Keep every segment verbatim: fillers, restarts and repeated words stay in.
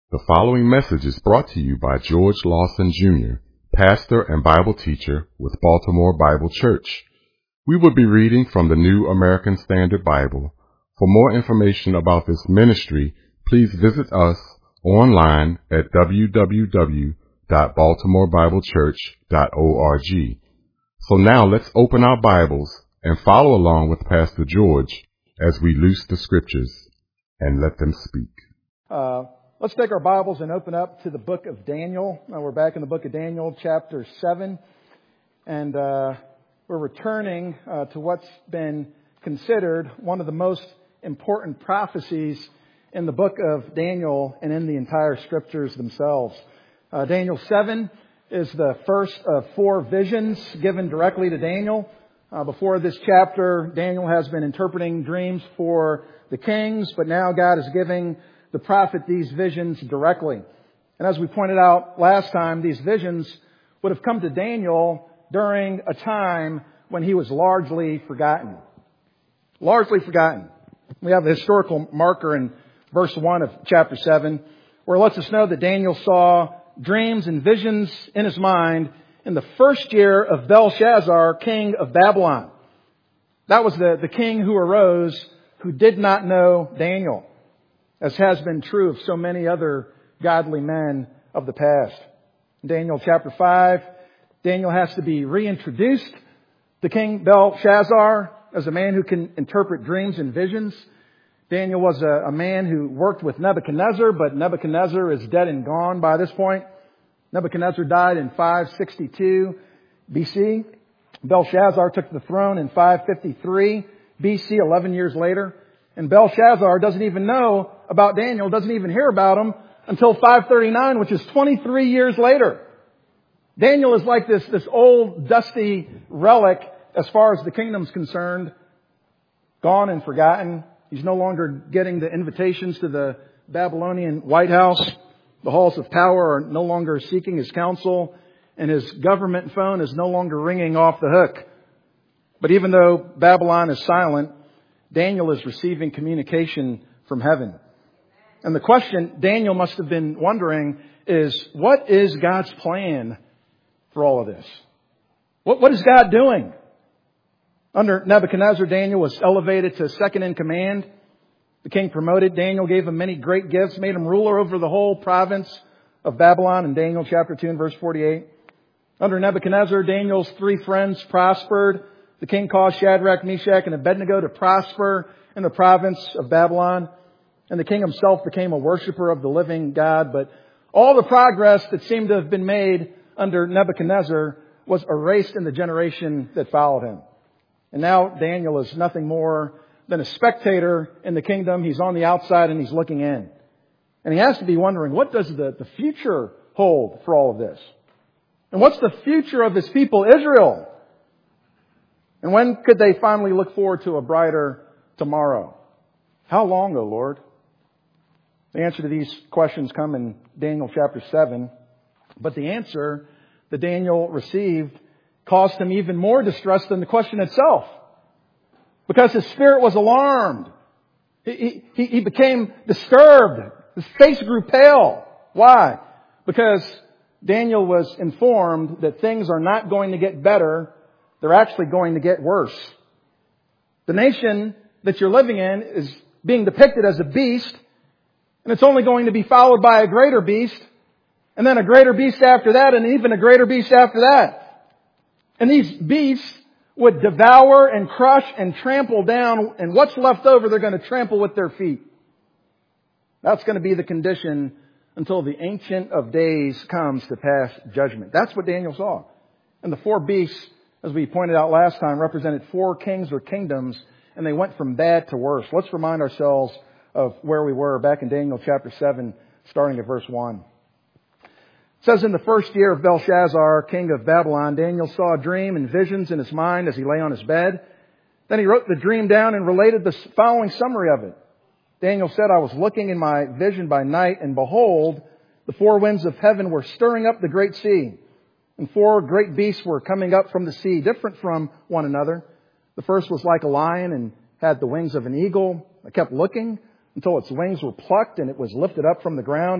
The following message is brought to you by George Lawson Junior, pastor and Bible teacher with Baltimore Bible Church. We will be reading from the New American Standard Bible. For more information about this ministry, please visit us online at w w w dot baltimore bible church dot org. So now let's open our Bibles and follow along with Pastor George as we loose the scriptures and let them speak. Uh, let's take our Bibles and open up to the book of Daniel. Now we're back in the book of Daniel, chapter seven. And uh, we're returning uh, to what's been considered one of the most important prophecies in the book of Daniel and in the entire scriptures themselves. Uh, Daniel seven is the first of four visions given directly to Daniel. Uh, before this chapter, Daniel has been interpreting dreams for the kings, but now God is giving the prophet these visions directly. And as we pointed out last time, these visions would have come to Daniel during a time when he was largely forgotten. Largely forgotten. We have a historical marker in verse one of chapter seven, where it lets us know that Daniel saw dreams and visions in his mind in the first year of Belshazzar, king of Babylon. That was the, the king who arose who did not know Daniel, as has been true of so many other godly men of the past. In Daniel chapter five, Daniel has to be reintroduced to King Belshazzar as a man who can interpret dreams and visions. Daniel was a, a man who worked with Nebuchadnezzar, but Nebuchadnezzar is dead and gone by this point. Nebuchadnezzar died in five sixty-two B C. Belshazzar took the throne in five fifty-three B C, eleven years later. And Belshazzar doesn't even know about Daniel, doesn't even hear about him until five thirty-nine, which is twenty-three years later. Daniel is like this, this old, dusty relic as far as the kingdom's concerned, gone and forgotten. He's no longer getting the invitations to the Babylonian White House. The halls of power are no longer seeking his counsel, and his government phone is no longer ringing off the hook. But even though Babylon is silent, Daniel is receiving communication from heaven. And the question Daniel must have been wondering is, what is God's plan for all of this? What, what is God doing? Under Nebuchadnezzar, Daniel was elevated to second in command. The king promoted Daniel, gave him many great gifts, made him ruler over the whole province of Babylon in Daniel chapter two and verse forty-eight. Under Nebuchadnezzar, Daniel's three friends prospered. The king caused Shadrach, Meshach, and Abednego to prosper in the province of Babylon. And the king himself became a worshiper of the living God. But all the progress that seemed to have been made under Nebuchadnezzar was erased in the generation that followed him. And now Daniel is nothing more than a spectator in the kingdom. He's on the outside and he's looking in. And he has to be wondering, what does the, the future hold for all of this? And what's the future of his people, Israel? And when could they finally look forward to a brighter tomorrow? How long, O Lord? The answer to these questions come in Daniel chapter seven. But the answer that Daniel received caused him even more distress than the question itself, because his spirit was alarmed. He, he, he became disturbed. His face grew pale. Why? Because Daniel was informed that things are not going to get better. They're actually going to get worse. The nation that you're living in is being depicted as a beast, and it's only going to be followed by a greater beast, and then a greater beast after that, and even a greater beast after that. And these beasts would devour and crush and trample down, and what's left over they're going to trample with their feet. That's going to be the condition until the Ancient of Days comes to pass judgment. That's what Daniel saw. And the four beasts, as we pointed out last time, represented four kings or kingdoms, and they went from bad to worse. Let's remind ourselves of where we were back in Daniel chapter seven, starting at verse one. It says, in the first year of Belshazzar, king of Babylon, Daniel saw a dream and visions in his mind as he lay on his bed. Then he wrote the dream down and related the following summary of it. Daniel said, I was looking in my vision by night, and behold, the four winds of heaven were stirring up the great sea. And four great beasts were coming up from the sea, different from one another. The first was like a lion and had the wings of an eagle. I kept looking until its wings were plucked, and it was lifted up from the ground and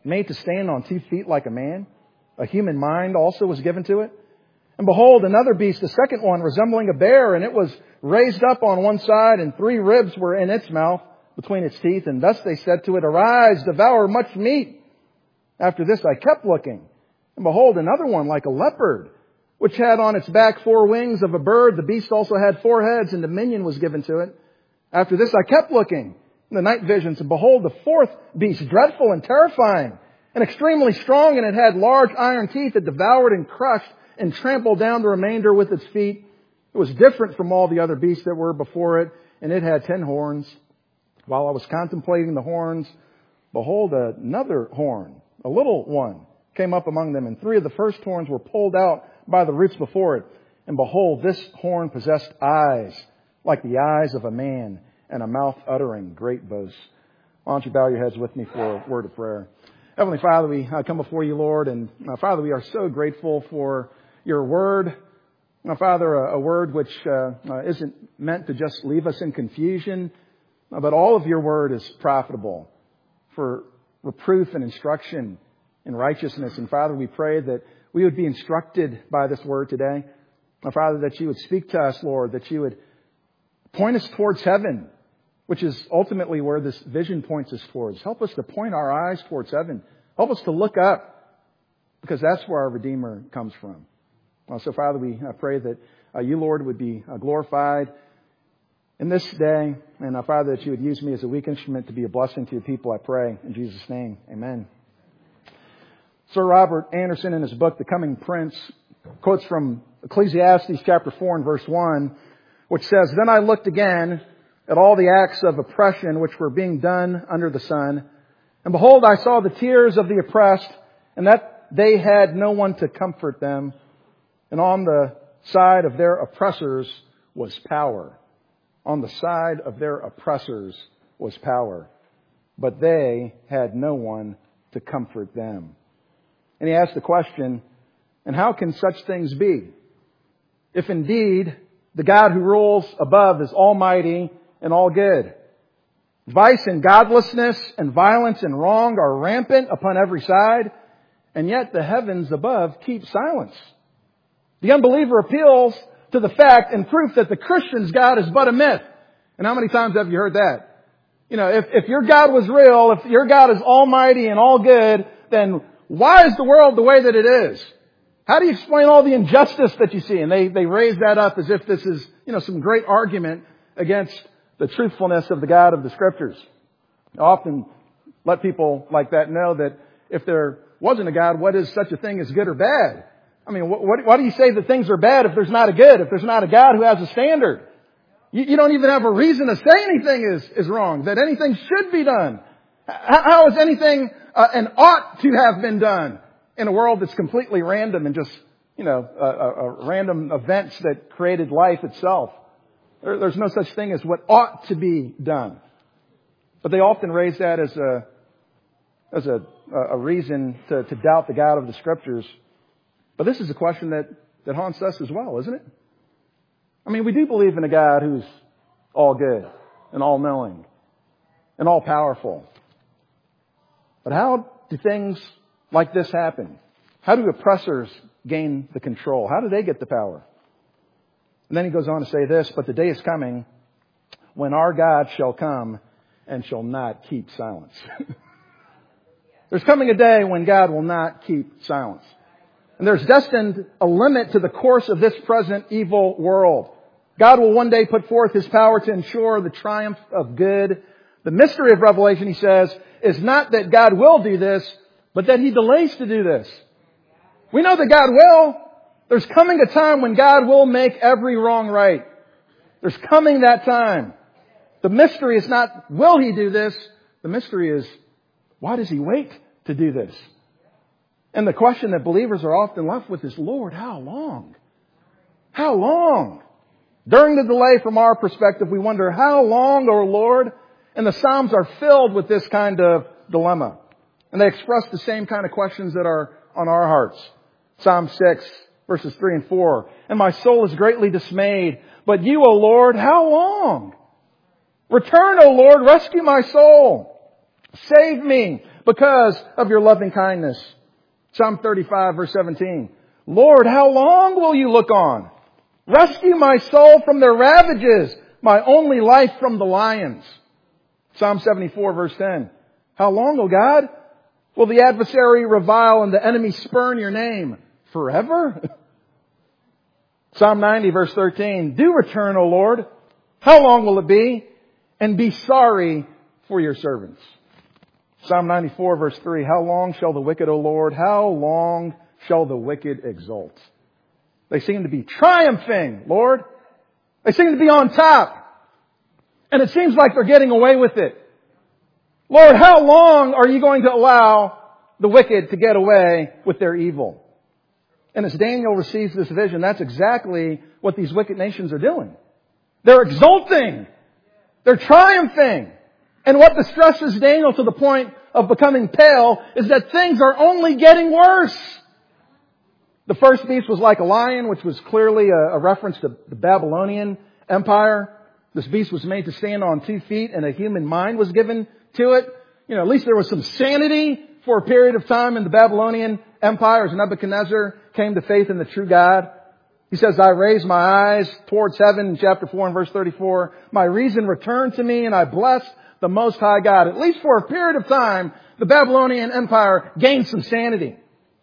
made to stand on two feet like a man. A human mind also was given to it. And behold, another beast, the second one, resembling a bear, and it was raised up on one side, and three ribs were in its mouth between its teeth. And thus they said to it, Arise, devour much meat. After this I kept looking, and behold, another one like a leopard, which had on its back four wings of a bird. The beast also had four heads, and dominion was given to it. After this I kept looking in the night visions, and behold, the fourth beast, dreadful and terrifying, and extremely strong, and it had large iron teeth that devoured and crushed and trampled down the remainder with its feet. It was different from all the other beasts that were before it, and it had ten horns. While I was contemplating the horns, behold, another horn, a little one, came up among them, and three of the first horns were pulled out by the roots before it. And behold, this horn possessed eyes like the eyes of a man, and a mouth uttering great boasts. Why don't you bow your heads with me for a word of prayer? Heavenly Father, we uh, come before you, Lord, and uh, Father, we are so grateful for your word. Now, Father, a, a word which uh, uh, isn't meant to just leave us in confusion, uh, but all of your word is profitable for reproof and instruction in righteousness. And Father, we pray that we would be instructed by this word today. Now, Father, that you would speak to us, Lord, that you would point us towards heaven, which is ultimately where this vision points us towards. Help us to point our eyes towards heaven. Help us to look up, because that's where our Redeemer comes from. Uh, so, Father, we uh, pray that uh, you, Lord, would be uh, glorified in this day. And, uh, Father, that you would use me as a weak instrument to be a blessing to your people, I pray. In Jesus' name, amen. Sir Robert Anderson, in his book, The Coming Prince, quotes from Ecclesiastes chapter four and verse one, which says, Then I looked again at all the acts of oppression which were being done under the sun. And behold, I saw the tears of the oppressed, and that they had no one to comfort them. And on the side of their oppressors was power. On the side of their oppressors was power. But they had no one to comfort them. And he asked the question, and how can such things be? If indeed the God who rules above is almighty and all good. Vice and godlessness and violence and wrong are rampant upon every side, and yet the heavens above keep silence. The unbeliever appeals to the fact and proof that the Christian's God is but a myth. And how many times have you heard that? You know, if, if your God was real, if your God is almighty and all good, then why is the world the way that it is? How do you explain all the injustice that you see? And they, they raise that up as if this is, you know, some great argument against the truthfulness of the God of the Scriptures. I often let people like that know that if there wasn't a God, what is such a thing as good or bad? I mean, what, what, why do you say that things are bad if there's not a good, if there's not a God who has a standard? You, you don't even have a reason to say anything is, is wrong, that anything should be done. How, how is anything uh, an ought to have been done in a world that's completely random and just, you know, uh, uh, random events that created life itself? There, there's no such thing as what ought to be done. But they often raise that as a as a, a reason to, to doubt the God of the Scriptures. But this is a question that, that haunts us as well, isn't it? I mean, we do believe in a God who's all good and all-knowing and all-powerful. But how do things like this happen? How do oppressors gain the control? How do they get the power? And then he goes on to say this, but the day is coming when our God shall come and shall not keep silence. There's coming a day when God will not keep silence. And there's destined a limit to the course of this present evil world. God will one day put forth His power to ensure the triumph of good. The mystery of Revelation, he says, is not that God will do this, but that He delays to do this. We know that God will. There's coming a time when God will make every wrong right. There's coming that time. The mystery is not, will He do this? The mystery is, why does He wait to do this? And the question that believers are often left with is, Lord, how long? How long? During the delay, from our perspective, we wonder, how long, O Lord? And the Psalms are filled with this kind of dilemma. And they express the same kind of questions that are on our hearts. Psalm six, verses three and four. And my soul is greatly dismayed. But you, O Lord, how long? Return, O Lord, rescue my soul. Save me. because of your loving kindness. Psalm thirty-five, verse seventeen. Lord, how long will you look on? Rescue my soul from their ravages, my only life from the lions. Psalm seventy-four, verse ten. How long, O God, will the adversary revile and the enemy spurn your name? Forever? Psalm ninety, verse thirteen. Do return, O Lord. How long will it be? And be sorry for your servants. Psalm ninety-four, verse three. How long shall the wicked, O Lord, how long shall the wicked exult? They seem to be triumphing, Lord. They seem to be on top. And it seems like they're getting away with it. Lord, how long are you going to allow the wicked to get away with their evil? And as Daniel receives this vision, that's exactly what these wicked nations are doing. They're exulting. They're triumphing. And what distresses Daniel to the point of becoming pale is that things are only getting worse. The first beast was like a lion, which was clearly a, a reference to the Babylonian Empire. This beast was made to stand on two feet and a human mind was given to it. You know, at least there was some sanity for a period of time in the Babylonian Empire as Nebuchadnezzar came to faith in the true God. He says, I raised my eyes towards heaven in chapter four and verse thirty-four. My reason returned to me and I blessed the Most High God. At least for a period of time, the Babylonian Empire gained some sanity.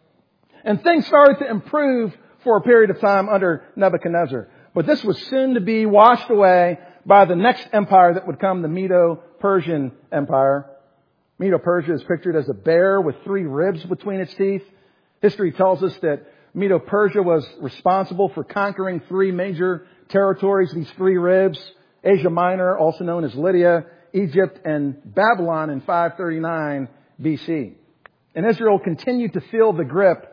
And things started to improve for a period of time under Nebuchadnezzar. But this was soon to be washed away by the next empire that would come, the Medo-Persian Empire. Medo-Persia is pictured as a bear with three ribs between its teeth. History tells us that Medo-Persia was responsible for conquering three major territories, these three ribs: Asia Minor, also known as Lydia, Egypt, and Babylon in five thirty-nine B C. And Israel continued to feel the grip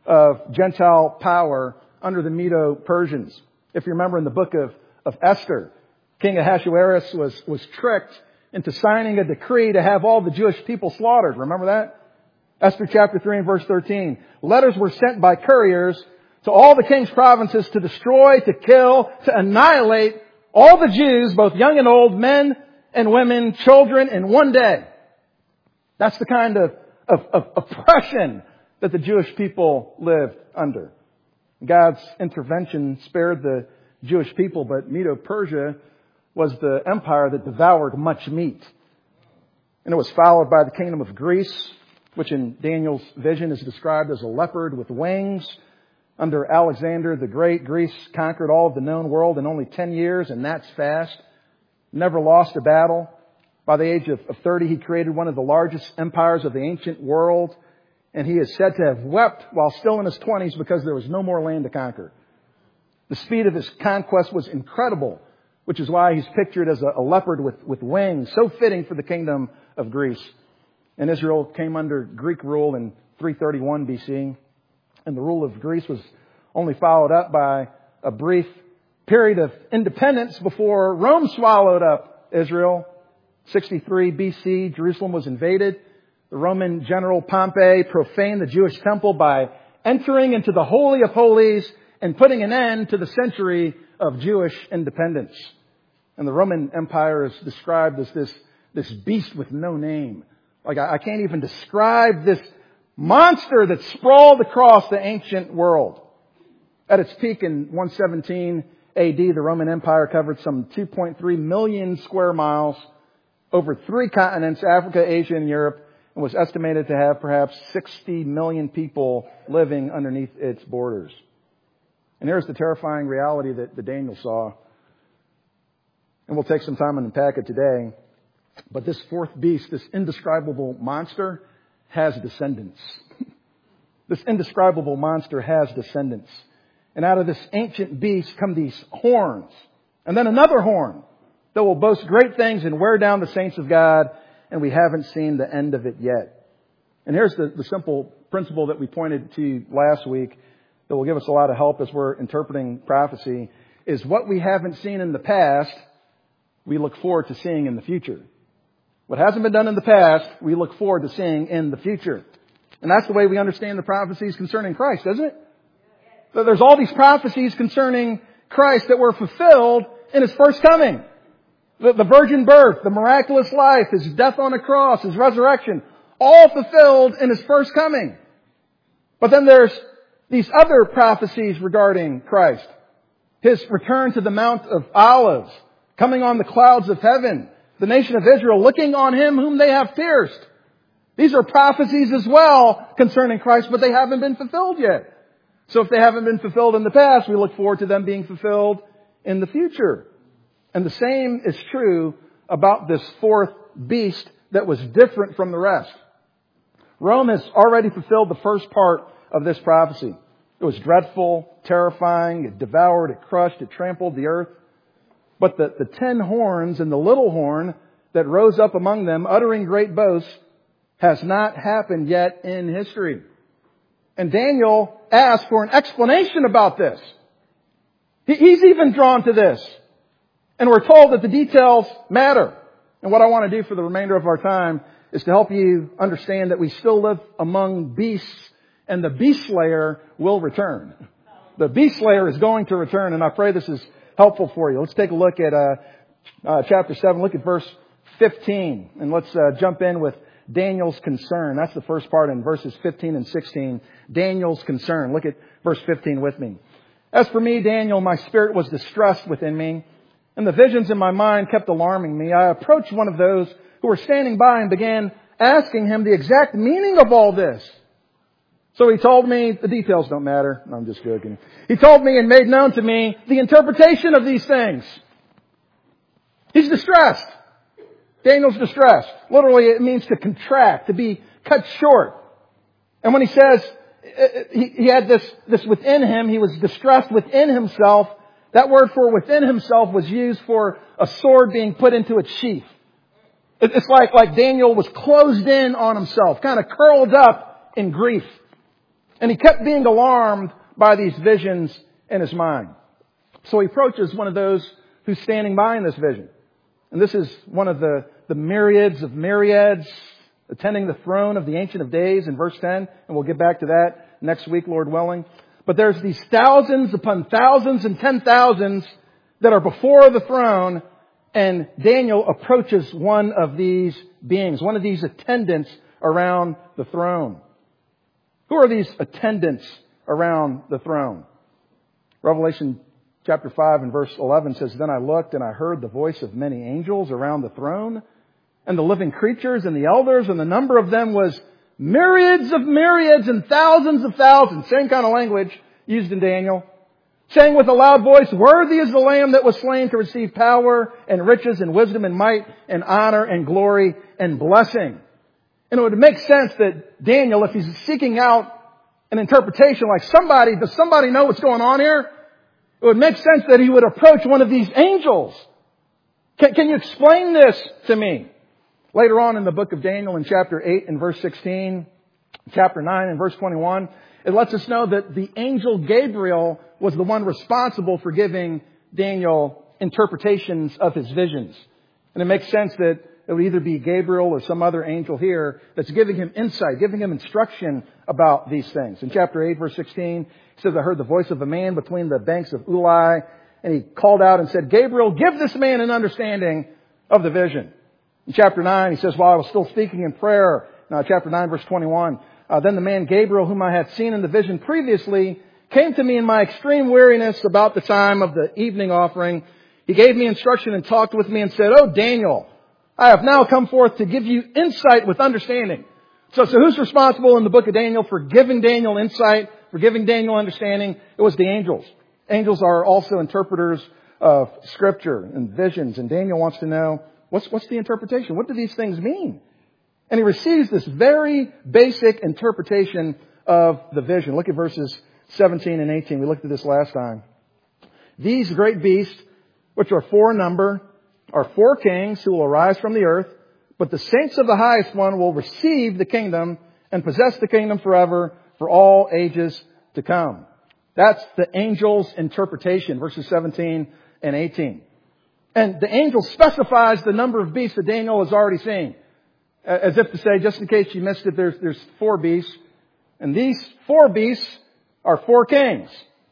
of Gentile power under the Medo-Persians. If you remember in the book of, of Esther, King Ahasuerus was, was tricked into signing a decree to have all the Jewish people slaughtered. Remember that? Esther chapter three and verse thirteen. Letters were sent by couriers to all the king's provinces to destroy, to kill, to annihilate all the Jews, both young and old, men and women, children, in one day. That's the kind of, of, of oppression that the Jewish people lived under. God's intervention spared the Jewish people, but Medo-Persia was the empire that devoured much meat. And it was followed by the kingdom of Greece, which in Daniel's vision is described as a leopard with wings. Under Alexander the Great, Greece conquered all of the known world in only ten years, and that's fast. Never lost a battle. By the age of thirty, he created one of the largest empires of the ancient world. And he is said to have wept while still in his twenties because there was no more land to conquer. The speed of his conquest was incredible, which is why he's pictured as a, a leopard with, with wings, so fitting for the kingdom of Greece. And Israel came under Greek rule in three thirty-one B C. And the rule of Greece was only followed up by a brief period of independence before Rome swallowed up Israel. sixty-three B C, Jerusalem was invaded. The Roman general Pompey profaned the Jewish temple by entering into the Holy of Holies and putting an end to the century of Jewish independence. And the Roman Empire is described as this, this beast with no name. Like, I, I can't even describe this monster that sprawled across the ancient world. At its peak in one seventeen A D, the Roman Empire covered some two point three million square miles over three continents, Africa, Asia, and Europe, and was estimated to have perhaps sixty million people living underneath its borders. And here's the terrifying reality that, that Daniel saw. And we'll take some time and unpack it today. But this fourth beast, this indescribable monster, has descendants. This indescribable monster has descendants. And out of this ancient beast come these horns. And then another horn that will boast great things and wear down the saints of God. And we haven't seen the end of it yet. And here's the, the simple principle that we pointed to last week that will give us a lot of help as we're interpreting prophecy, is what we haven't seen in the past, we look forward to seeing in the future. What hasn't been done in the past, we look forward to seeing in the future. And that's the way we understand the prophecies concerning Christ, isn't it? So there's all these prophecies concerning Christ that were fulfilled in His first coming. The, the virgin birth, the miraculous life, His death on a cross, His resurrection, all fulfilled in His first coming. But then there's these other prophecies regarding Christ. His return to the Mount of Olives, coming on the clouds of heaven, the nation of Israel looking on Him whom they have pierced. These are prophecies as well concerning Christ, but they haven't been fulfilled yet. So if they haven't been fulfilled in the past, we look forward to them being fulfilled in the future. And the same is true about this fourth beast that was different from the rest. Rome has already fulfilled the first part of this prophecy. It was dreadful, terrifying, it devoured, it crushed, it trampled the earth. But the, the ten horns and the little horn that rose up among them, uttering great boasts, has not happened yet in history. And Daniel asked for an explanation about this. He, he's even drawn to this. And we're told that the details matter. And what I want to do for the remainder of our time is to help you understand that we still live among beasts, and the beast slayer will return. The beast slayer is going to return, and I pray this is helpful for you. Let's take a look at uh, uh, chapter seven. Look at verse fifteen, and let's uh, jump in with Daniel's concern. That's the first part in verses fifteen and sixteen. Daniel's concern. Look at verse fifteen with me. As for me, Daniel, my spirit was distressed within me, and the visions in my mind kept alarming me. I approached one of those who were standing by and began asking him the exact meaning of all this. So he told me, the details don't matter. No, I'm just joking. He told me and made known to me the interpretation of these things. He's distressed. Daniel's distressed. Literally, it means to contract, to be cut short. And when he says he, he had this, this within him, he was distressed within himself. That word for within himself was used for a sword being put into its sheath. It's like, like Daniel was closed in on himself, kind of curled up in grief. And he kept being alarmed by these visions in his mind. So he approaches one of those who's standing by in this vision. And this is one of the, the myriads of myriads attending the throne of the Ancient of Days in verse ten. And we'll get back to that next week, Lord willing. But there's these thousands upon thousands and ten thousands that are before the throne. And Daniel approaches one of these beings, one of these attendants around the throne. Who are these attendants around the throne? Revelation chapter five and verse eleven says, Then I looked and I heard the voice of many angels around the throne, and the living creatures and the elders, and the number of them was myriads of myriads and thousands of thousands. Same kind of language used in Daniel. Saying with a loud voice, Worthy is the Lamb that was slain to receive power and riches and wisdom and might and honor and glory and blessing. And it would make sense that Daniel, if he's seeking out an interpretation, like somebody, does somebody know what's going on here? It would make sense that he would approach one of these angels. Can, can you explain this to me? Later on in the book of Daniel in chapter eight and verse sixteen, chapter nine and verse twenty-one, it lets us know that the angel Gabriel was the one responsible for giving Daniel interpretations of his visions. And it makes sense that it would either be Gabriel or some other angel here that's giving him insight, giving him instruction about these things. In chapter eight, verse sixteen, it says, I heard the voice of a man between the banks of Ulai, and he called out and said, Gabriel, give this man an understanding of the vision. In chapter nine, he says, while I was still speaking in prayer, now chapter nine, verse twenty-one, uh, then the man Gabriel, whom I had seen in the vision previously, came to me in my extreme weariness about the time of the evening offering. He gave me instruction and talked with me and said, Oh, Daniel, I have now come forth to give you insight with understanding. So, so who's responsible in the book of Daniel for giving Daniel insight, for giving Daniel understanding? It was the angels. Angels are also interpreters of Scripture and visions. And Daniel wants to know, what's, what's the interpretation? What do these things mean? And he receives this very basic interpretation of the vision. Look at verses seventeen and eighteen. We looked at this last time. These great beasts, which are four in number, are four kings who will arise from the earth, but the saints of the highest one will receive the kingdom and possess the kingdom forever for all ages to come. That's the angel's interpretation, verses seventeen and eighteen. And the angel specifies the number of beasts that Daniel has already seen. As if to say, just in case you missed it, there's, there's four beasts. And these four beasts are four kings.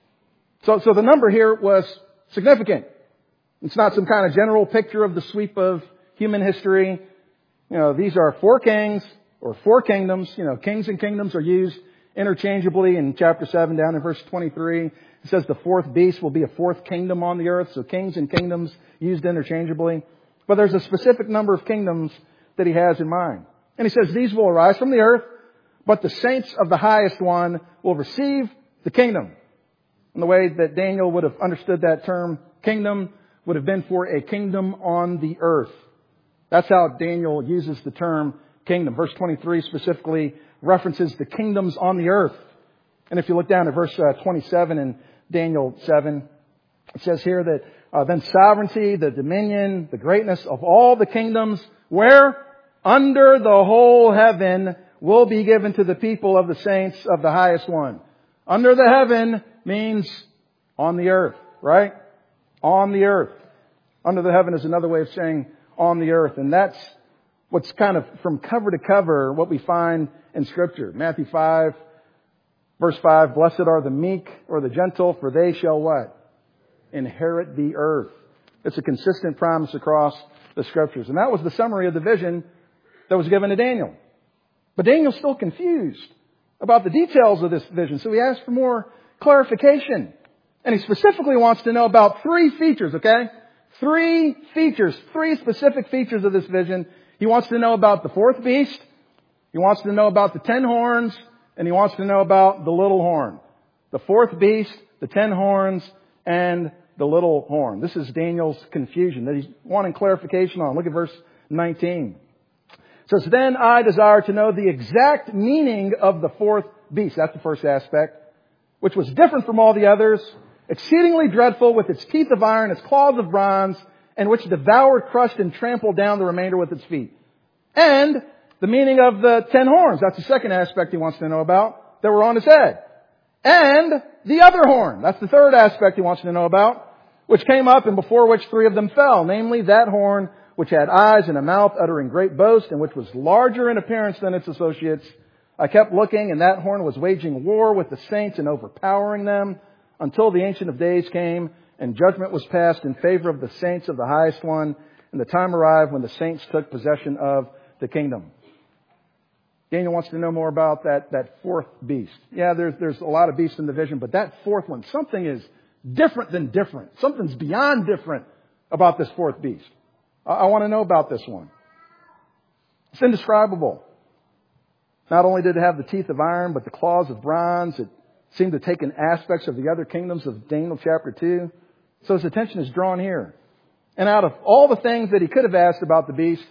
So, so the number here was significant. It's not some kind of general picture of the sweep of human history. You know, these are four kings or four kingdoms. You know, kings and kingdoms are used interchangeably in chapter seven down in verse twenty-three. It says the fourth beast will be a fourth kingdom on the earth. So kings and kingdoms used interchangeably. But there's a specific number of kingdoms that he has in mind. And he says these will arise from the earth, but the saints of the highest one will receive the kingdom. And the way that Daniel would have understood that term, kingdom, would have been for a kingdom on the earth. That's how Daniel uses the term kingdom. Verse twenty-three specifically references the kingdoms on the earth. And if you look down at verse uh, twenty-seven in Daniel seven, it says here that uh, then sovereignty, the dominion, the greatness of all the kingdoms, where? Under the whole heaven, will be given to the people of the saints of the highest one. Under the heaven means on the earth, right? On the earth. Under the heaven is another way of saying on the earth. And that's what's kind of from cover to cover what we find in Scripture. Matthew five, verse five, blessed are the meek or the gentle, for they shall what? Inherit the earth. It's a consistent promise across the Scriptures. And that was the summary of the vision that was given to Daniel. But Daniel's still confused about the details of this vision. So he asked for more clarification. And he specifically wants to know about three features, okay? Three features, three specific features of this vision. He wants to know about the fourth beast. He wants to know about the ten horns. And he wants to know about the little horn. The fourth beast, the ten horns, and the little horn. This is Daniel's confusion that he's wanting clarification on. Look at verse nineteen. It says, then I desire to know the exact meaning of the fourth beast. That's the first aspect, which was different from all the others, exceedingly dreadful, with its teeth of iron, its claws of bronze, and which devoured, crushed, and trampled down the remainder with its feet. And the meaning of the ten horns. That's the second aspect he wants to know about, that were on his head. And the other horn. That's the third aspect he wants to know about, which came up and before which three of them fell. Namely, that horn which had eyes and a mouth uttering great boast, and which was larger in appearance than its associates. I kept looking, and that horn was waging war with the saints and overpowering them, until the Ancient of Days came, and judgment was passed in favor of the saints of the highest one, and the time arrived when the saints took possession of the kingdom. Daniel wants to know more about that, that fourth beast. Yeah, there's, there's a lot of beasts in the vision, but that fourth one, something is different than different. Something's beyond different about this fourth beast. I, I want to know about this one. It's indescribable. Not only did it have the teeth of iron, but the claws of bronze. It seemed to take in aspects of the other kingdoms of Daniel chapter two. So his attention is drawn here. And out of all the things that he could have asked about the beast,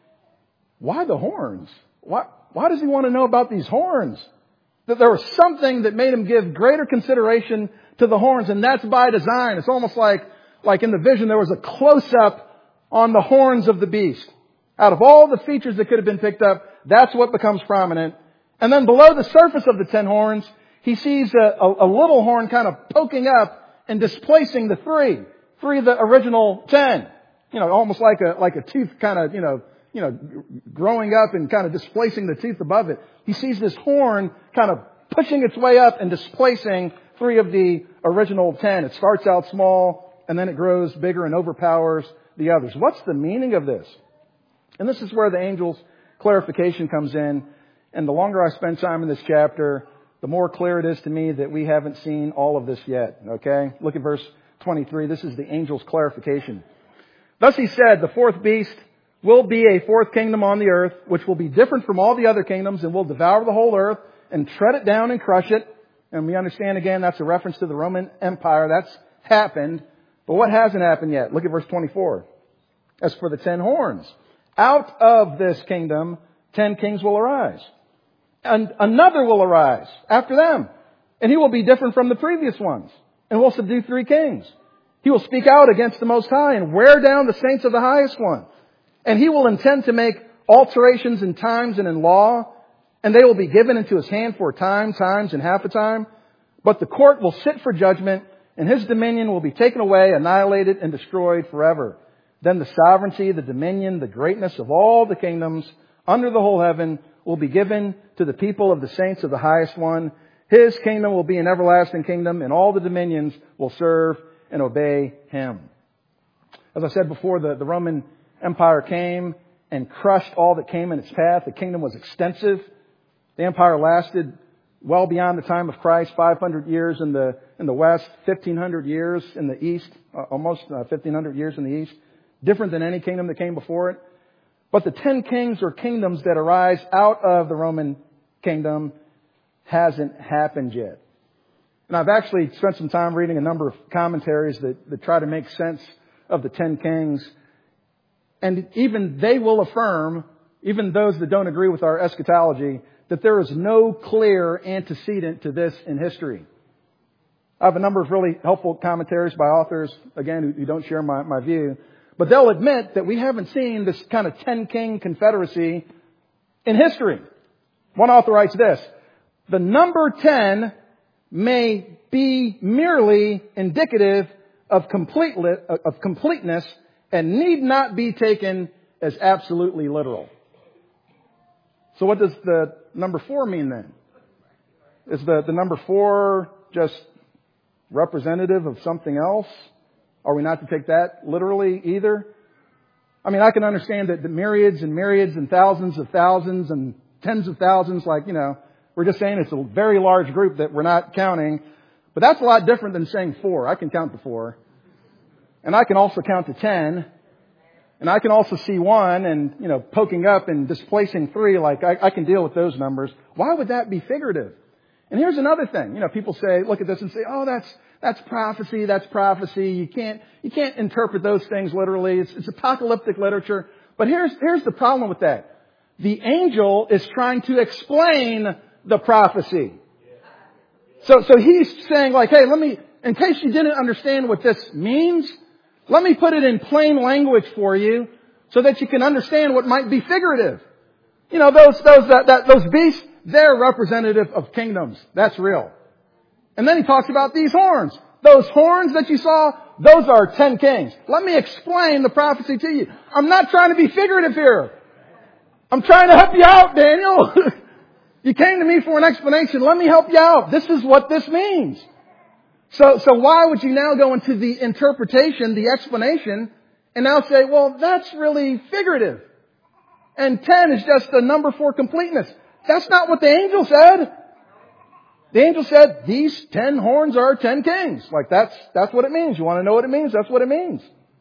why the horns? Why, why does he want to know about these horns? That there was something that made him give greater consideration to the horns, and that's by design. It's almost like, like in the vision there was a close-up on the horns of the beast. Out of all the features that could have been picked up, that's what becomes prominent. And then below the surface of the ten horns, he sees a, a, a little horn kind of poking up and displacing the three. Three of the original ten. You know, almost like a, like a tooth kind of, you know, you know, growing up and kind of displacing the tooth above it. He sees this horn kind of pushing its way up and displacing three of the original ten. It starts out small and then it grows bigger and overpowers the others. What's the meaning of this? And this is where the angel's clarification comes in. And the longer I spend time in this chapter, the more clear it is to me that we haven't seen all of this yet. Okay? Look at verse twenty-three. This is the angel's clarification. Thus he said, the fourth beast will be a fourth kingdom on the earth, which will be different from all the other kingdoms and will devour the whole earth and tread it down and crush it. And we understand again that's a reference to the Roman Empire. That's happened. But what hasn't happened yet? Look at verse twenty-four. As for the ten horns, out of this kingdom, ten kings will arise. And another will arise after them. And he will be different from the previous ones. And will subdue three kings. He will speak out against the Most High and wear down the saints of the highest one. And he will intend to make alterations in times and in law. And they will be given into his hand for a time, times, and half a time. But the court will sit for judgment, and his dominion will be taken away, annihilated, and destroyed forever. Then the sovereignty, the dominion, the greatness of all the kingdoms under the whole heaven will be given to the people of the saints of the highest one. His kingdom will be an everlasting kingdom, and all the dominions will serve and obey him. As I said before, the, the Roman Empire came and crushed all that came in its path. The kingdom was extensive. The empire lasted well beyond the time of Christ, five hundred years in the in the west, fifteen hundred years in the east, uh, almost uh, fifteen hundred years in the east. Different than any kingdom that came before it. But the ten kings or kingdoms that arise out of the Roman kingdom hasn't happened yet. And I've actually spent some time reading a number of commentaries that, that try to make sense of the ten kings. And even they will affirm, even those that don't agree with our eschatology, that there is no clear antecedent to this in history. I have a number of really helpful commentaries by authors, again, who, who don't share my, my view. But they'll admit that we haven't seen this kind of ten-king confederacy in history. One author writes this: the number ten may be merely indicative of complete, of completeness and need not be taken as absolutely literal. So what does the number four mean then? Is the, the number four just representative of something else? Are we not to take that literally either? I mean, I can understand that the myriads and myriads and thousands of thousands and tens of thousands, like, you know, we're just saying it's a very large group that we're not counting. But that's a lot different than saying four. I can count to four. And I can also count to ten. And I can also see one and, you know, poking up and displacing three. Like, I, I can deal with those numbers. Why would that be figurative? And here's another thing. You know, people say, look at this and say, oh, that's, that's prophecy. That's prophecy. You can't, you can't interpret those things literally. It's, it's apocalyptic literature. But here's, here's the problem with that. The angel is trying to explain the prophecy. So, so he's saying like, hey, let me, in case you didn't understand what this means, let me put it in plain language for you so that you can understand what might be figurative. You know, those, those, that, that, those beasts, they're representative of kingdoms. That's real. And then he talks about these horns. Those horns that you saw, those are ten kings. Let me explain the prophecy to you. I'm not trying to be figurative here. I'm trying to help you out, Daniel. You came to me for an explanation. Let me help you out. This is what this means. So, so why would you now go into the interpretation, the explanation, and now say, well, that's really figurative. And ten is just a number for completeness. That's not what the angel said. The angel said, these ten horns are ten kings. Like that's, that's what it means. You want to know what it means? That's what it means.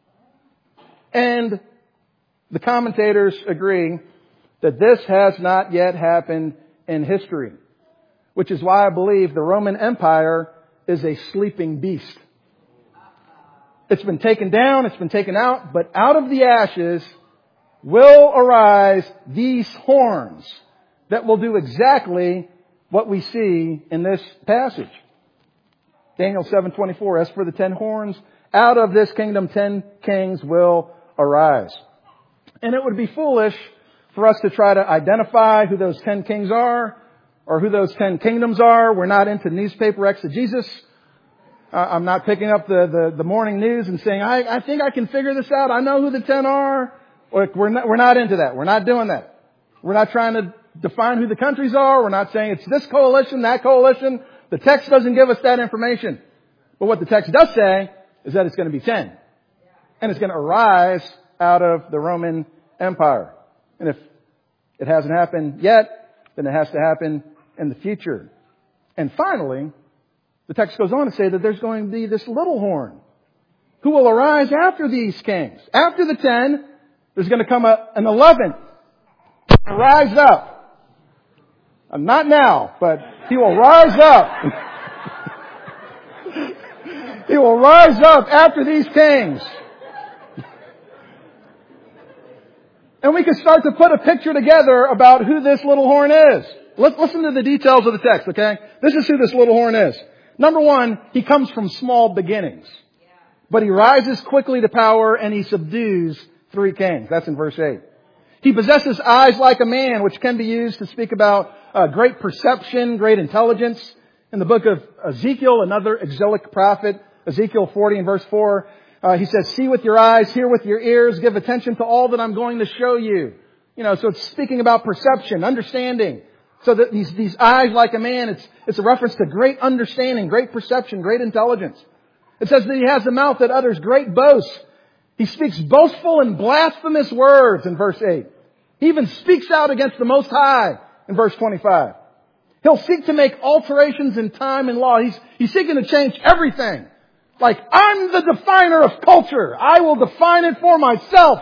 And the commentators agree that this has not yet happened in history, which is why I believe the Roman Empire is a sleeping beast. It's been taken down, it's been taken out, but out of the ashes will arise these horns that will do exactly what we see in this passage. Daniel seven twenty-four, as for the ten horns, out of this kingdom ten kings will arise. And it would be foolish for us to try to identify who those ten kings are or who those ten kingdoms are. We're not into newspaper exegesis. Uh, I'm not picking up the, the, the morning news and saying, I, I think I can figure this out. I know who the ten are. Or we're not, we're not into that. We're not doing that. We're not trying to define who the countries are. We're not saying it's this coalition, that coalition. The text doesn't give us that information. But what the text does say is that it's going to be ten. And it's going to arise out of the Roman Empire. And if it hasn't happened yet, then it has to happen in the future. And finally, the text goes on to say that there's going to be this little horn who will arise after these kings. After the ten, there's going to come a, an eleventh. Rise up. Uh, not now, but he will rise up. He will rise up after these kings. And we can start to put a picture together about who this little horn is. Let's listen to the details of the text, okay? This is who this little horn is. Number one, he comes from small beginnings. But he rises quickly to power and he subdues three kings. That's in verse eight. He possesses eyes like a man, which can be used to speak about uh, great perception, great intelligence. In the book of Ezekiel, another exilic prophet, Ezekiel forty and verse four, uh, he says, see with your eyes, hear with your ears, give attention to all that I'm going to show you. You know, so it's speaking about perception, understanding. So that these, these eyes like a man, it's, it's a reference to great understanding, great perception, great intelligence. It says that he has a mouth that utters great boasts. He speaks boastful and blasphemous words in verse eight. He even speaks out against the Most High in verse twenty-five. He'll seek to make alterations in time and law. He's, he's seeking to change everything. Like, I'm the definer of culture. I will define it for myself.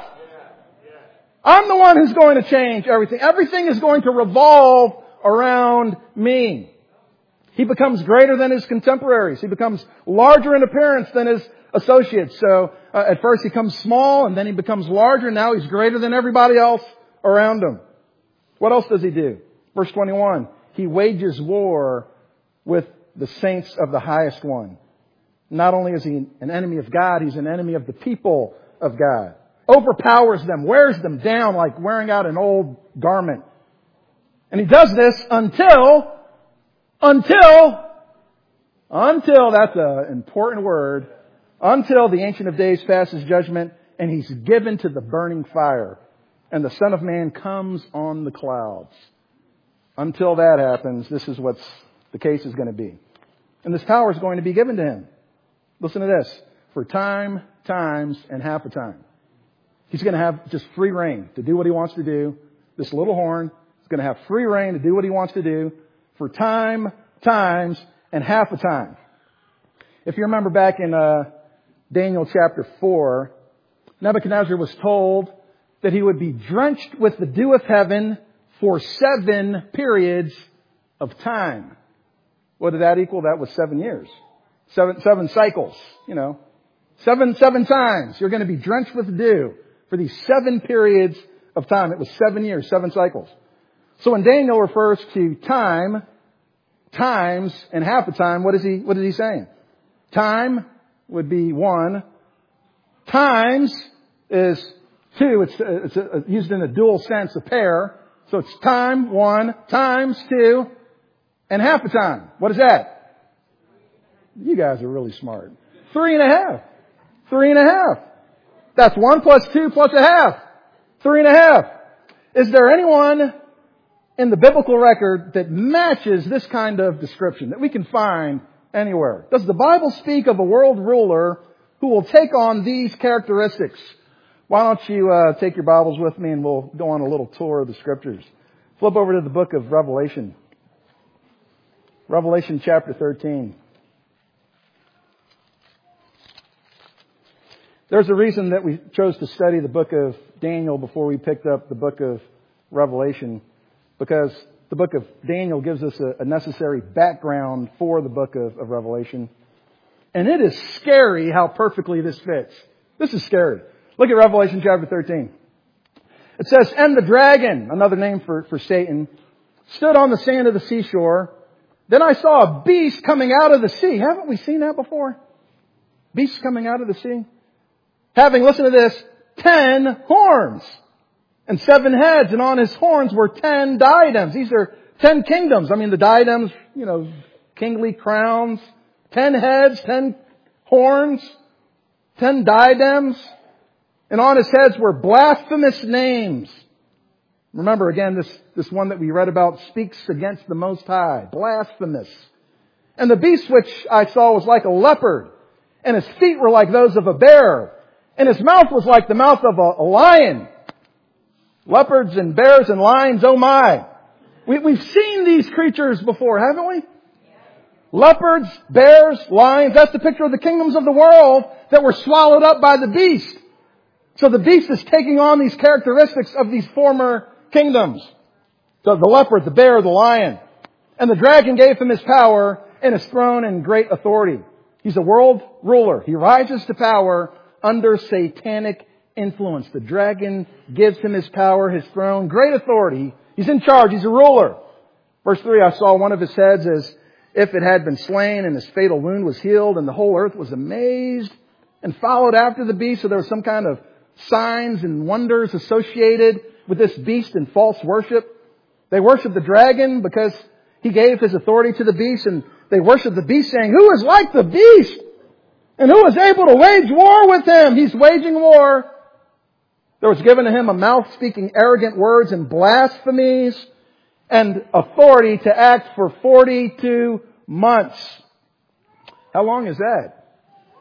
I'm the one who's going to change everything. Everything is going to revolve around me. He becomes greater than his contemporaries. He becomes larger in appearance than his associates. So uh, at first he comes small, and then he becomes larger. Now he's greater than everybody else around him. What else does he do? Verse twenty-one, he wages war with the saints of the highest one. Not only is he an enemy of God, he's an enemy of the people of God. Overpowers them, wears them down like wearing out an old garment. And he does this until, until, until, that's an important word, until the Ancient of Days passes judgment and he's given to the burning fire and the Son of Man comes on the clouds. Until that happens, this is what the case is going to be. And this power is going to be given to him. Listen to this. For time, times, and half a time. He's going to have just free reign to do what he wants to do. This little horn is going to have free reign to do what he wants to do for time, times, and half a time. If you remember back in uh, Daniel chapter four, Nebuchadnezzar was told that he would be drenched with the dew of heaven for seven periods of time. What did that equal? That was seven years. Seven, seven cycles, you know. Seven, seven times. You're going to be drenched with dew for these seven periods of time. It was seven years, seven cycles. So when Daniel refers to time, times, and half a time, what is he, what is he saying? Time would be one. Times is two. It's, it's a, used in a dual sense, a pair. So it's time, one, times two, and half a time. What is that? You guys are really smart. Three and a half. Three and a half. That's one plus two plus a half. Three and a half. Is there anyone in the biblical record that matches this kind of description that we can find anywhere? Does the Bible speak of a world ruler who will take on these characteristics? Why don't you uh, take your Bibles with me and we'll go on a little tour of the Scriptures. Flip over to the book of Revelation. Revelation chapter thirteen. There's a reason that we chose to study the book of Daniel before we picked up the book of Revelation, because the book of Daniel gives us a, a necessary background for the book of, of Revelation. And it is scary how perfectly this fits. This is scary. Look at Revelation chapter thirteen. It says, and the dragon, another name for, for Satan, stood on the sand of the seashore. Then I saw a beast coming out of the sea. Haven't we seen that before? Beast coming out of the sea. Having, listen to this, ten horns and seven heads, and on his horns were ten diadems. These are ten kingdoms. I mean, the diadems, you know, kingly crowns, ten heads, ten horns, ten diadems, and on his heads were blasphemous names. Remember, again, this, this one that we read about speaks against the Most High. Blasphemous. And the beast which I saw was like a leopard, and his feet were like those of a bear, and his mouth was like the mouth of a, a lion. Leopards and bears and lions, oh my. We, we've seen these creatures before, haven't we? Leopards, bears, lions, that's the picture of the kingdoms of the world that were swallowed up by the beast. So the beast is taking on these characteristics of these former kingdoms. So the leopard, the bear, the lion. And the dragon gave him his power and his throne and great authority. He's a world ruler. He rises to power under satanic influence. The dragon gives him his power, his throne, great authority. He's in charge. He's a ruler. Verse three, I saw one of his heads as if it had been slain, and his fatal wound was healed, and the whole earth was amazed and followed after the beast. So there was some kind of signs and wonders associated with this beast and false worship. They worship the dragon because he gave his authority to the beast, and they worship the beast, saying, who is like the beast? And who is able to wage war with him? He's waging war. There was given to him a mouth speaking arrogant words and blasphemies, and authority to act for forty-two months. How long is that?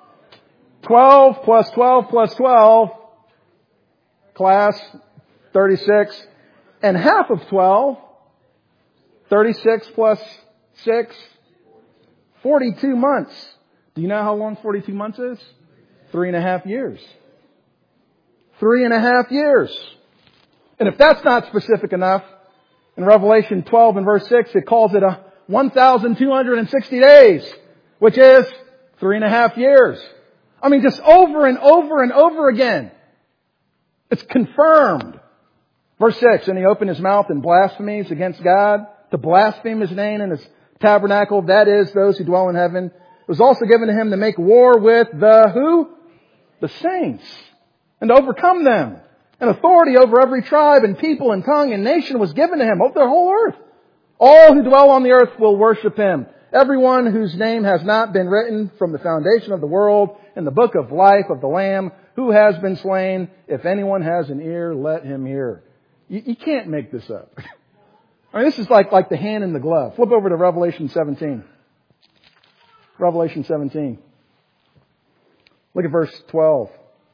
twelve plus twelve plus twelve. Class, thirty-six. And half of twelve, thirty-six plus six, forty-two months. Do you know how long forty-two months is? Three and a half years. Three and a half years. And if that's not specific enough, in Revelation twelve and verse six, it calls it a one thousand two hundred sixty days, which is three and a half years. I mean, just over and over and over again. It's confirmed. Verse six, and he opened his mouth in blasphemies against God, to blaspheme his name and his tabernacle, that is, those who dwell in heaven. It was also given to him to make war with the who? The saints. And to overcome them. And authority over every tribe and people and tongue and nation was given to him, over the whole earth. All who dwell on the earth will worship him. Everyone whose name has not been written from the foundation of the world in the book of life of the Lamb who has been slain. If anyone has an ear, let him hear. You, you can't make this up. I mean, this is like, like the hand in the glove. Flip over to Revelation seventeen. Revelation seventeen. Look at verse twelve.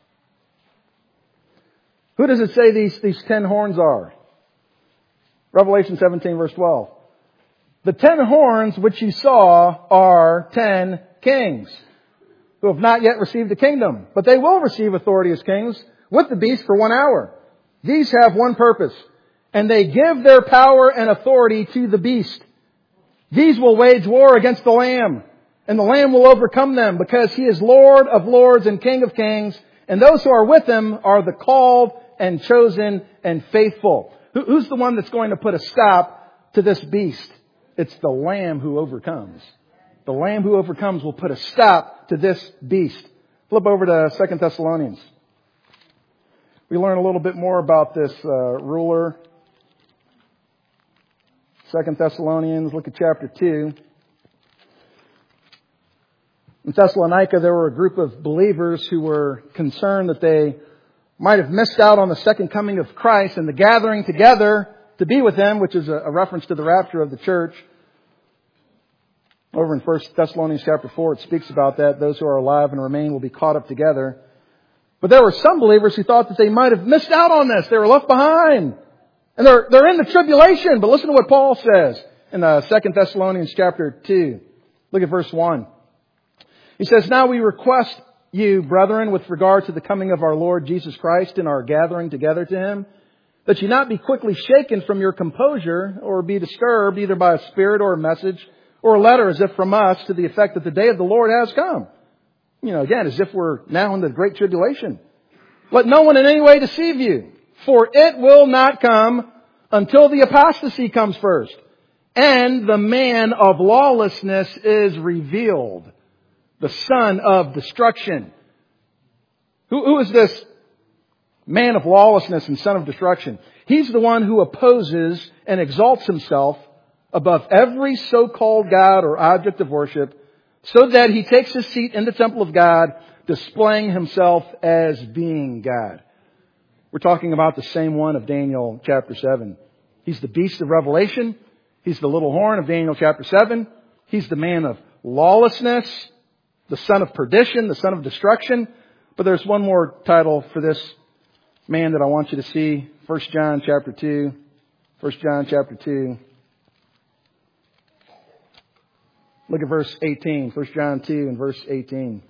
Who does it say these, these ten horns are? Revelation seventeen verse twelve. The ten horns which you saw are ten kings who have not yet received the kingdom, but they will receive authority as kings with the beast for one hour. These have one purpose, and they give their power and authority to the beast. These will wage war against the Lamb, and the Lamb will overcome them, because he is Lord of lords and King of kings, and those who are with him are the called and chosen and faithful. Who's the one that's going to put a stop to this beast? It's the Lamb who overcomes. The Lamb who overcomes will put a stop to this beast. Flip over to Second Thessalonians. We learn a little bit more about this uh, ruler. Second Thessalonians, look at chapter two. In Thessalonica, there were a group of believers who were concerned that they might have missed out on the second coming of Christ and the gathering together to be with Him, which is a reference to the rapture of the church. Over in First Thessalonians chapter four, it speaks about that. Those who are alive and remain will be caught up together. But there were some believers who thought that they might have missed out on this. They were left behind. And they're, they're in the tribulation. But listen to what Paul says in uh, Second Thessalonians chapter two. Look at verse one. He says, "Now we request you, brethren, with regard to the coming of our Lord Jesus Christ and our gathering together to Him, that you not be quickly shaken from your composure or be disturbed either by a spirit or a message or a letter as if from us, to the effect that the day of the Lord has come." You know, again, as if we're now in the great tribulation. "Let no one in any way deceive you, for it will not come until the apostasy comes first, and the man of lawlessness is revealed, the son of destruction." Who, who is this man of lawlessness and son of destruction? He's the one who opposes and exalts himself above every so-called God or object of worship, so that he takes his seat in the temple of God, displaying himself as being God. We're talking about the same one of Daniel chapter seven. He's the beast of Revelation. He's the little horn of Daniel chapter seven. He's the man of lawlessness, the son of perdition, the son of destruction. But there's one more title for this man that I want you to see. First John chapter two. First John chapter two. Look at verse eighteen. First John two and verse eighteen.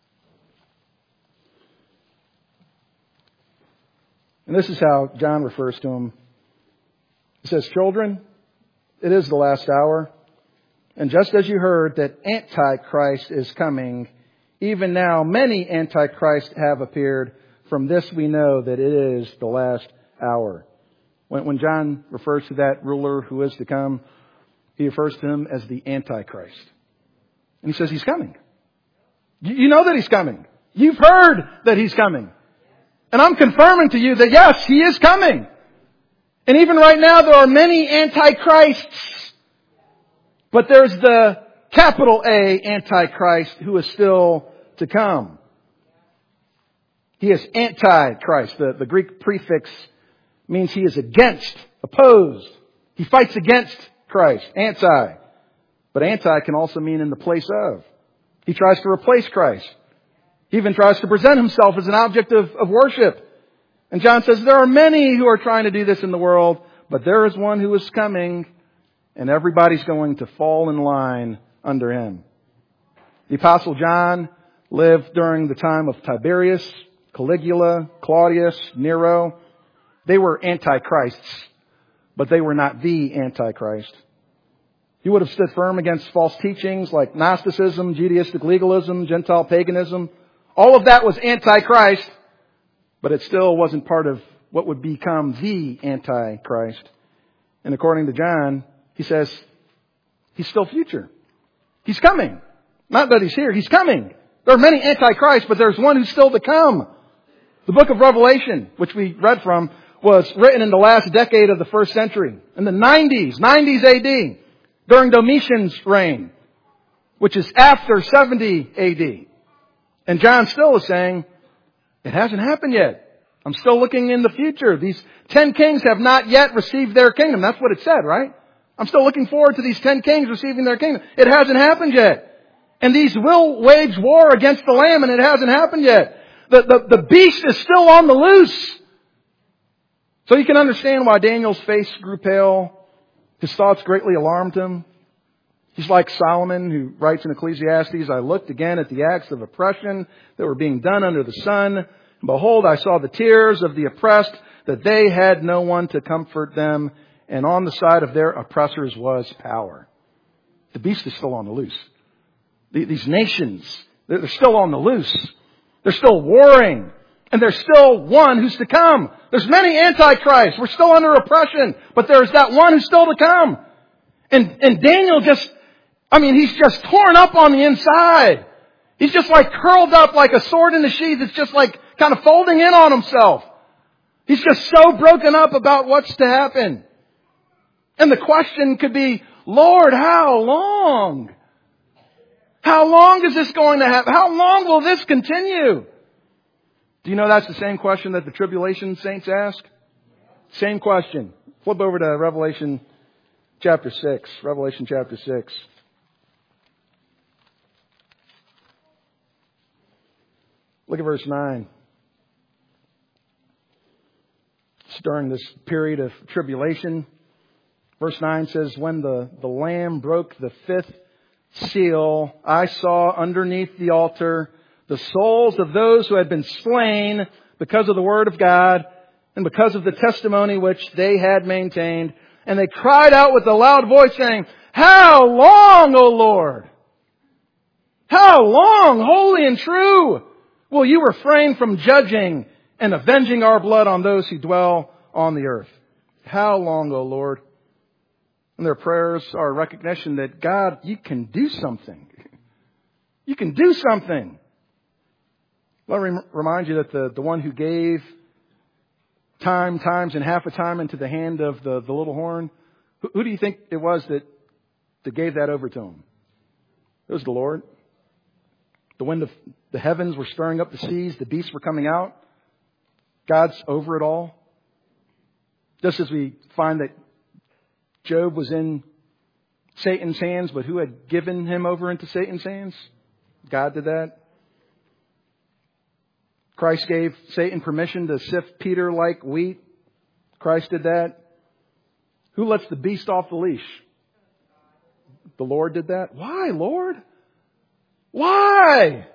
And this is how John refers to him. He says, "Children, it is the last hour. And just as you heard that Antichrist is coming, even now many Antichrists have appeared. From this we know that it is the last hour." When, when John refers to that ruler who is to come, he refers to him as the Antichrist. And he says he's coming. You, you know that he's coming. You've heard that he's coming. And I'm confirming to you that yes, he is coming. And even right now there are many Antichrists. But there's the capital A Antichrist who is still to come. He is Antichrist. The, the Greek prefix means he is against, opposed. He fights against Christ. Anti. But anti can also mean in the place of. He tries to replace Christ. He even tries to present himself as an object of, of worship. And John says there are many who are trying to do this in the world, but there is one who is coming, and everybody's going to fall in line under him. The Apostle John lived during the time of Tiberius, Caligula, Claudius, Nero. They were antichrists, but they were not the Antichrist. He would have stood firm against false teachings like Gnosticism, Judaistic legalism, Gentile paganism. All of that was antichrist, but it still wasn't part of what would become the Antichrist. And according to John, he says he's still future. He's coming. Not that he's here, he's coming. There are many antichrists, but there's one who's still to come. The book of Revelation, which we read from, was written in the last decade of the first century. In the nineties, nineties A D, during Domitian's reign, which is after seventy A D. And John still is saying, it hasn't happened yet. I'm still looking in the future. These ten kings have not yet received their kingdom. That's what it said, right? I'm still looking forward to these ten kings receiving their kingdom. It hasn't happened yet. And these will wage war against the Lamb, and it hasn't happened yet. The, the, the beast is still on the loose. So you can understand why Daniel's face grew pale. His thoughts greatly alarmed him. He's like Solomon, who writes in Ecclesiastes, I looked again at the acts of oppression that were being done under the sun. And behold, I saw the tears of the oppressed, that they had no one to comfort them. And on the side of their oppressors was power. The beast is still on the loose. These nations, they're still on the loose. They're still warring. And there's still one who's to come. There's many antichrists. We're still under oppression. But there's that one who's still to come. And, and Daniel just, I mean, he's just torn up on the inside. He's just like curled up like a sword in the sheath. It's just like kind of folding in on himself. He's just so broken up about what's to happen. And the question could be, Lord, how long? How long is this going to happen? How long will this continue? Do you know that's the same question that the tribulation saints ask? Same question. Flip over to Revelation chapter six. Revelation chapter six. Look at verse nine. It's during this period of tribulation. Verse nine says, when the, the Lamb broke the fifth seal, I saw underneath the altar the souls of those who had been slain because of the word of God and because of the testimony which they had maintained. And they cried out with a loud voice saying, how long, O Lord? How long, holy and true, will you refrain from judging and avenging our blood on those who dwell on the earth? How long, O Lord? And their prayers are a recognition that, God, you can do something. You can do something. Let me remind you that the, the one who gave time, times, and half a time into the hand of the, the little horn, who, who do you think it was that, that gave that over to him? It was the Lord. The wind of the heavens were stirring up the seas. The beasts were coming out. God's over it all. Just as we find that Job was in Satan's hands, but who had given him over into Satan's hands? God did that. Christ gave Satan permission to sift Peter like wheat. Christ did that. Who lets the beast off the leash? The Lord did that. Why, Lord? Why?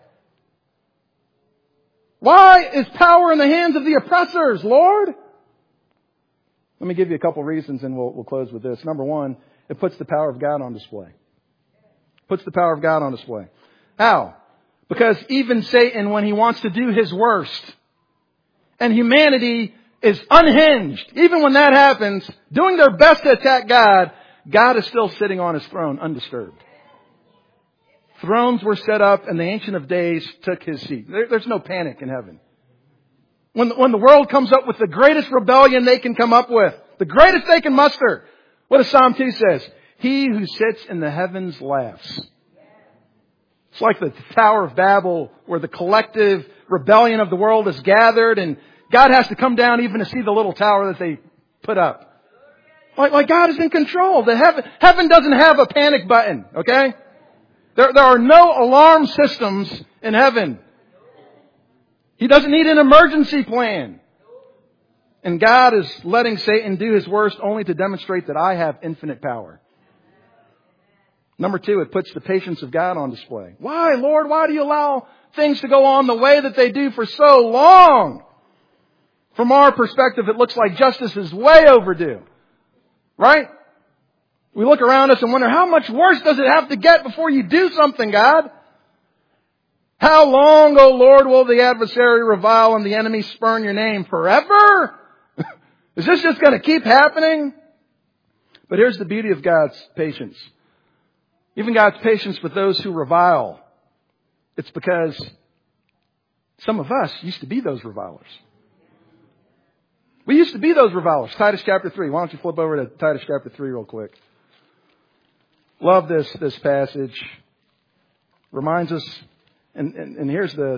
Why is power in the hands of the oppressors, Lord? Let me give you a couple reasons and we'll, we'll close with this. Number one, it puts the power of God on display. Puts the power of God on display. How? Because even Satan, when he wants to do his worst, and humanity is unhinged, even when that happens, doing their best to attack God, God is still sitting on his throne undisturbed. Thrones were set up and the Ancient of Days took his seat. There, there's no panic in heaven. When the, when the world comes up with the greatest rebellion they can come up with, the greatest they can muster, what does Psalm two says? He who sits in the heavens laughs. It's like the Tower of Babel where the collective rebellion of the world is gathered and God has to come down even to see the little tower that they put up. Like, like God is in control. The heaven, heaven doesn't have a panic button, okay? There, there are no alarm systems in heaven. He doesn't need an emergency plan. And God is letting Satan do his worst only to demonstrate that I have infinite power. Number two, it puts the patience of God on display. Why, Lord? Why do you allow things to go on the way that they do for so long? From our perspective, it looks like justice is way overdue. Right? We look around us and wonder, how much worse does it have to get before you do something, God? How long, O Lord, will the adversary revile and the enemy spurn your name? Forever? Is this just going to keep happening? But here's the beauty of God's patience. Even God's patience with those who revile. It's because some of us used to be those revilers. We used to be those revilers. Titus chapter three. Why don't you flip over to Titus chapter three real quick. Love this, this passage. Reminds us, and, and, and here's the,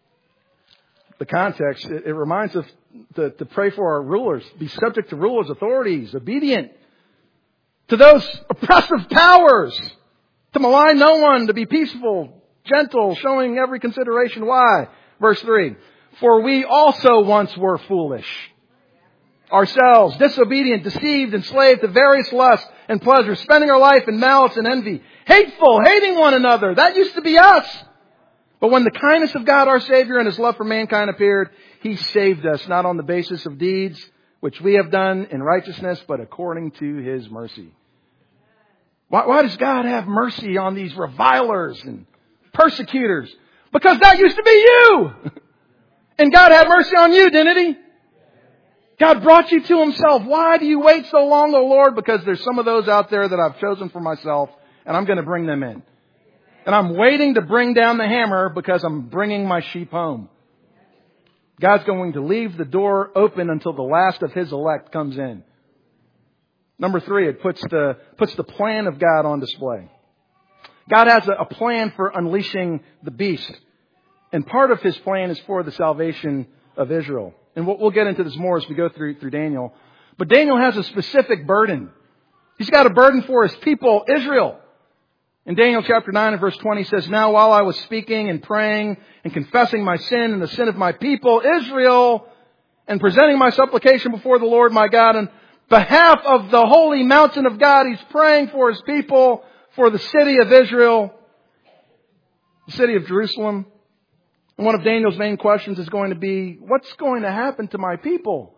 the context. It, it reminds us to, to pray for our rulers. Be subject to rulers, authorities, obedient to those oppressive powers. To malign no one, to be peaceful, gentle, showing every consideration. Why? Verse three. For we also once were foolish. Ourselves, disobedient, deceived, enslaved to various lusts and pleasures, spending our life in malice and envy, hateful, hating one another. That used to be us. But when the kindness of God our Savior and His love for mankind appeared, He saved us, not on the basis of deeds which we have done in righteousness, but according to His mercy. Why, why does God have mercy on these revilers and persecutors? Because that used to be you. And God had mercy on you, didn't He? God brought you to Himself. Why do you wait so long, O Lord? Because there's some of those out there that I've chosen for myself, and I'm going to bring them in. And I'm waiting to bring down the hammer because I'm bringing my sheep home. God's going to leave the door open until the last of His elect comes in. Number three, it puts the, puts the plan of God on display. God has a, a plan for unleashing the beast. And part of His plan is for the salvation of Israel. And we'll, we'll get into this more as we go through, through Daniel. But Daniel has a specific burden. He's got a burden for his people, Israel. In Daniel chapter nine and verse twenty says, Now while I was speaking and praying and confessing my sin and the sin of my people, Israel, and presenting my supplication before the Lord my God on behalf of the holy mountain of God, he's praying for his people, for the city of Israel, the city of Jerusalem. And one of Daniel's main questions is going to be, what's going to happen to my people?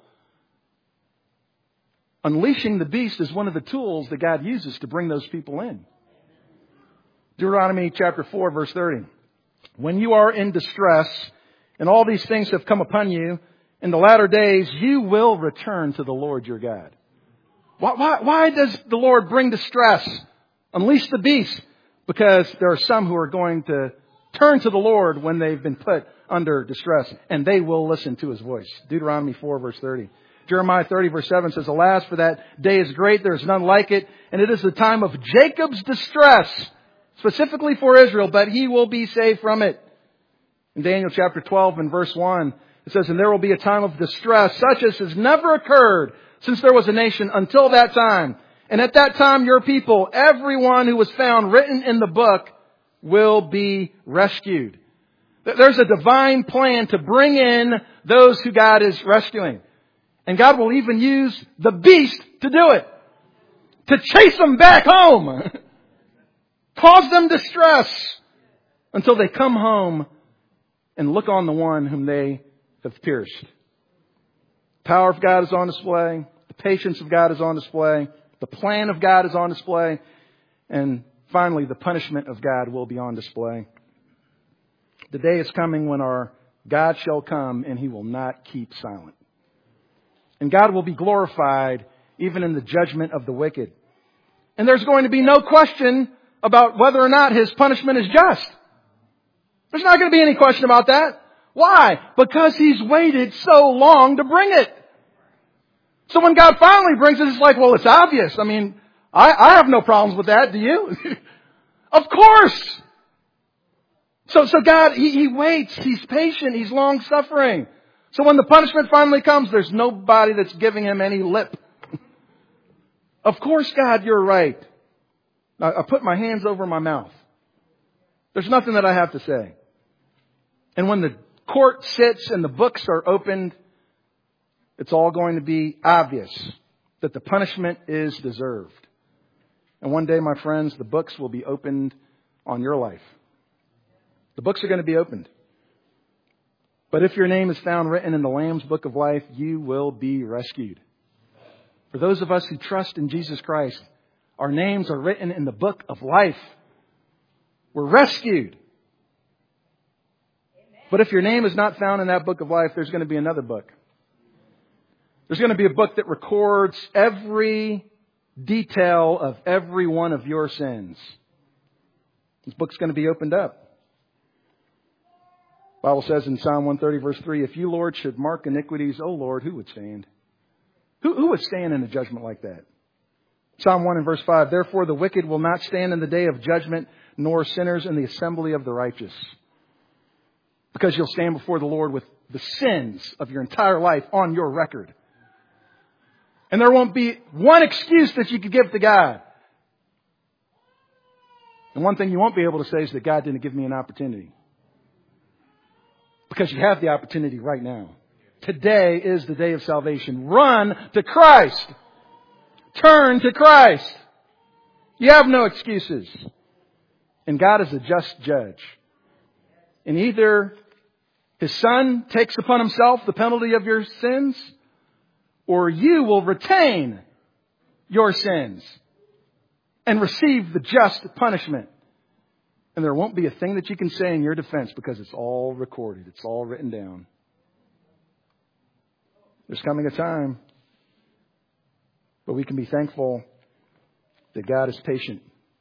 Unleashing the beast is one of the tools that God uses to bring those people in. Deuteronomy chapter four, verse thirty. When you are in distress, and all these things have come upon you, in the latter days you will return to the Lord your God. Why, why, why does the Lord bring distress? Unleash the beast. Because there are some who are going to turn to the Lord when they've been put under distress, and they will listen to His voice. Deuteronomy four, verse thirty. Jeremiah thirty, verse seven says, Alas, for that day is great, there is none like it, and it is the time of Jacob's distress, specifically for Israel, but he will be saved from it. In Daniel chapter twelve and verse one, it says, And there will be a time of distress, such as has never occurred since there was a nation until that time. And at that time your people, everyone who was found written in the book, will be rescued. There's a divine plan to bring in those who God is rescuing. And God will even use the beast to do it. To chase them back home. Cause them distress until they come home and look on the one whom they have pierced. The power of God is on display. The patience of God is on display. The plan of God is on display. And finally, the punishment of God will be on display. The day is coming when our God shall come and He will not keep silent. And God will be glorified even in the judgment of the wicked. And there's going to be no question about whether or not His punishment is just. There's not going to be any question about that. Why? Because He's waited so long to bring it. So when God finally brings it, it's like, well, it's obvious. I mean, I, I have no problems with that. Do you? Of course. So, so God, he, he waits. He's patient. He's long suffering. So when the punishment finally comes, there's nobody that's giving Him any lip. Of course, God, you're right. I, I put my hands over my mouth. There's nothing that I have to say. And when the court sits and the books are opened, It's all going to be obvious that the punishment is deserved. And one day, my friends, the books will be opened on your life. The books are going to be opened. But if your name is found written in the Lamb's Book of Life, you will be rescued. For those of us who trust in Jesus Christ, our names are written in the Book of Life. We're rescued. But if your name is not found in that Book of Life, there's going to be another book. There's going to be a book that records every detail of every one of your sins. This book's going to be opened up. The Bible says in Psalm one thirty, verse three, if you, Lord, should mark iniquities, O Lord, who would stand? Who, who would stand in a judgment like that? Psalm one and verse five, therefore the wicked will not stand in the day of judgment, nor sinners in the assembly of the righteous. Because you'll stand before the Lord with the sins of your entire life on your record. And there won't be one excuse that you could give to God. And one thing you won't be able to say is that God didn't give me an opportunity. Because you have the opportunity right now. Today is the day of salvation. Run to Christ. Turn to Christ. You have no excuses. And God is a just judge. And either His Son takes upon Himself the penalty of your sins, or you will retain your sins and receive the just punishment. And there won't be a thing that you can say in your defense because it's all recorded. It's all written down. There's coming a time, but we can be thankful that God is patient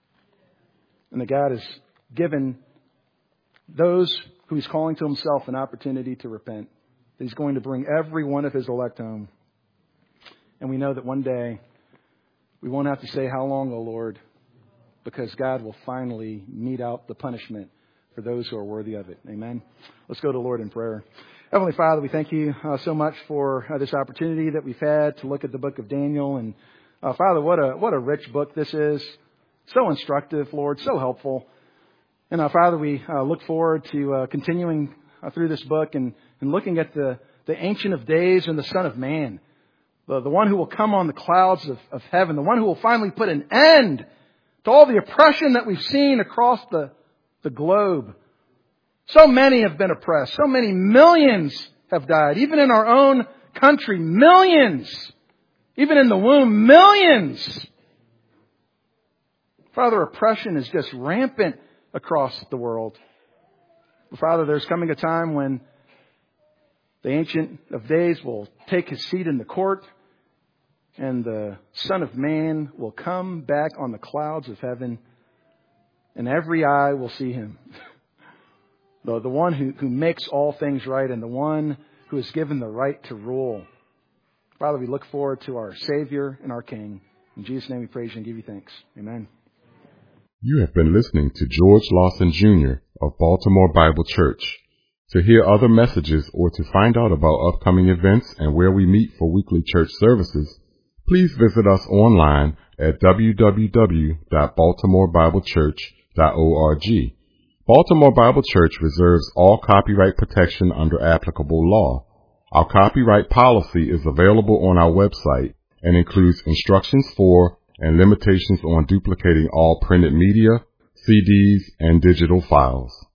and that God has given those who He's calling to Himself an opportunity to repent. That He's going to bring every one of His elect home. And we know that one day we won't have to say, how long, O Lord? Because God will finally mete out the punishment for those who are worthy of it. Amen. Let's go to the Lord in prayer. Heavenly Father, we thank you uh, so much for uh, this opportunity that we've had to look at the book of Daniel. And uh, Father, what a what a rich book this is. So instructive, Lord, so helpful. And uh, Father, we uh, look forward to uh, continuing uh, through this book and, and looking at the, the Ancient of Days and the Son of Man. The, the one who will come on the clouds of, of heaven. The one who will finally put an end to all the oppression that we've seen across the, the globe. So many have been oppressed. So many millions have died. Even in our own country, millions. Even in the womb, millions. Father, oppression is just rampant across the world. Father, there's coming a time when the Ancient of Days will take His seat in the court. And the Son of Man will come back on the clouds of heaven. And every eye will see Him. the, the one who, who makes all things right. And the one who is given the right to rule. Father, we look forward to our Savior and our King. In Jesus' name we praise you and give you thanks. Amen. You have been listening to George Lawson Junior of Baltimore Bible Church. To hear other messages or to find out about upcoming events and where we meet for weekly church services, please visit us online at w w w dot baltimore bible church dot org. Baltimore Bible Church reserves all copyright protection under applicable law. Our copyright policy is available on our website and includes instructions for and limitations on duplicating all printed media, C Ds, and digital files.